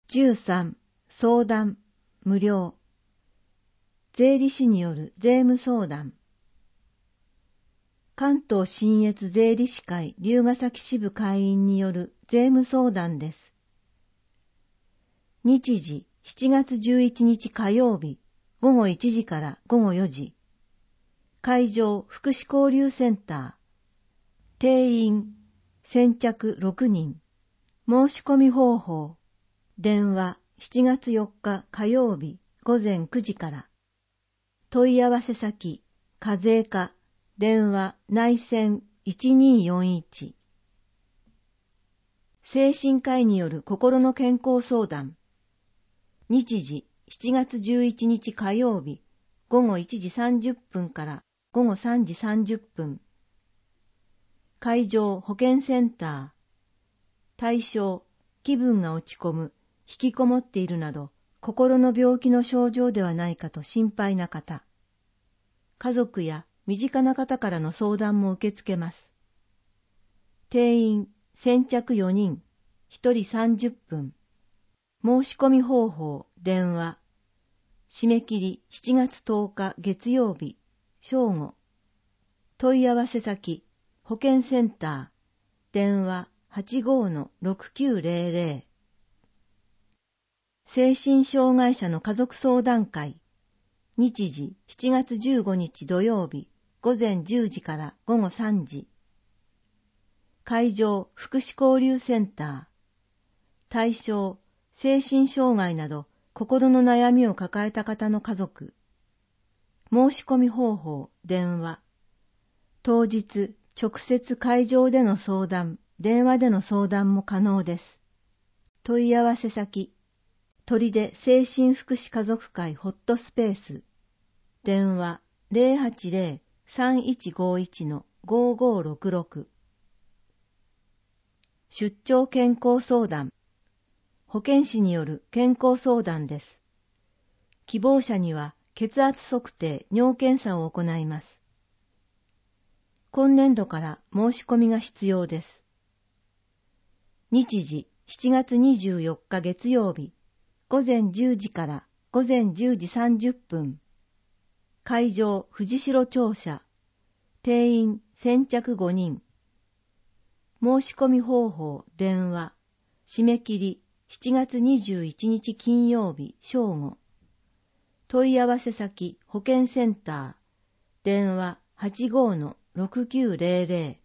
13. 相談無料。税理士による税務相談。関東信越税理士会龍ケ崎支部会員による税務相談です。日時7月11日火曜日午後1時から午後4時。会場福祉交流センター。定員先着6人。申し込み方法。電話7月4日火曜日午前9時から。問い合わせ先課税課電話内線1241。精神科医による心の健康相談。日時7月11日火曜日午後1時30分から午後3時30分。会場保健センター。対象気分が落ち込む、引きこもっているなど心の病気の症状ではないかと心配な方。家族や身近な方からの相談も受け付けます。定員先着4人、1人30分。申し込み方法、電話。締め切り7月10日月曜日、正午。問い合わせ先、保健センター。電話85-6900。精神障害者の家族相談会。日時7月15日土曜日午前10時から午後3時。会場福祉交流センター。対象精神障害など心の悩みを抱えた方の家族。申し込み方法、電話。当日直接会場での相談、電話での相談も可能です。問い合わせ先、取手精神福祉家族会ホットスペース。電話080-3151-5566。出張健康相談。保健師による健康相談です。希望者には血圧測定、尿検査を行います。今年度から申し込みが必要です。日時7月24日月曜日午前10時から午前10時30分。会場藤代庁舎。定員先着5人。申し込み方法、電話。締め切り7月21日金曜日正午。問い合わせ先保健センター。電話85-6900。